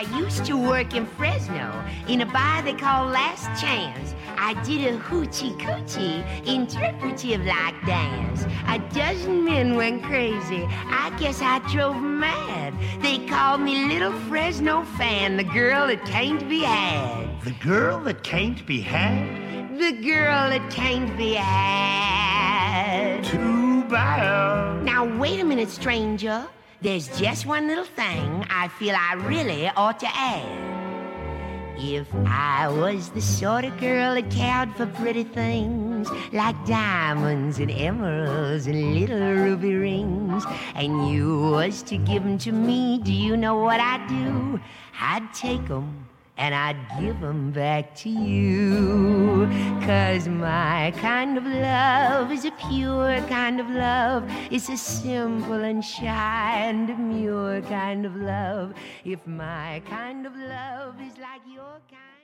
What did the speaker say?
I used to work in Fresno in a bar they call Last Chance. I did a hoochie-coochie interpretive-like dance. A dozen men went crazy. I guess I drove 'em mad. They called me Little Fresno Fan, the girl that can't be had. The girl that can't be had? The girl that can't be had. Too bad. Now, wait a minute, stranger. There's just one little thing I feel I really ought to add. If I was the sort of girl that cared for pretty things like diamonds and emeralds and little ruby rings, and you was to give 'em to me, do you know what I'd do? I'd take 'em and I'd give 'em back to you. 'Cause my kind of love is a pure kind of love. It's a simple and shy and demure kind of love. If my kind of love is like your kind...